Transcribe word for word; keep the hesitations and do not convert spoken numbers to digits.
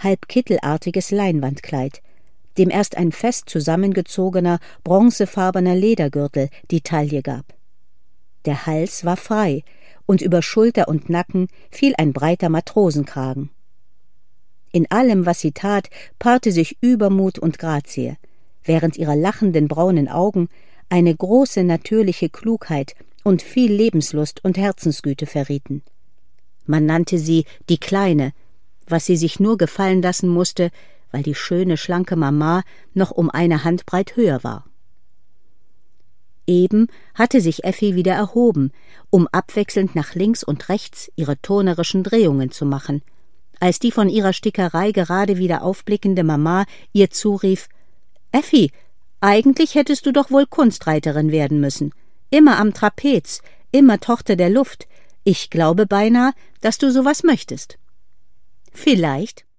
halb kittelartiges Leinwandkleid, dem erst ein fest zusammengezogener, bronzefarbener Ledergürtel die Taille gab. Der Hals war frei, und über Schulter und Nacken fiel ein breiter Matrosenkragen. In allem, was sie tat, paarte sich Übermut und Grazie, während ihre lachenden braunen Augen eine große natürliche Klugheit und viel Lebenslust und Herzensgüte verrieten. Man nannte sie die Kleine, was sie sich nur gefallen lassen musste, weil die schöne, schlanke Mama noch um eine Handbreit höher war. Eben hatte sich Effi wieder erhoben, um abwechselnd nach links und rechts ihre turnerischen Drehungen zu machen, als die von ihrer Stickerei gerade wieder aufblickende Mama ihr zurief: »Effi, eigentlich hättest du doch wohl Kunstreiterin werden müssen. Immer am Trapez, immer Tochter der Luft. Ich glaube beinahe, dass du sowas möchtest.« »Vielleicht«,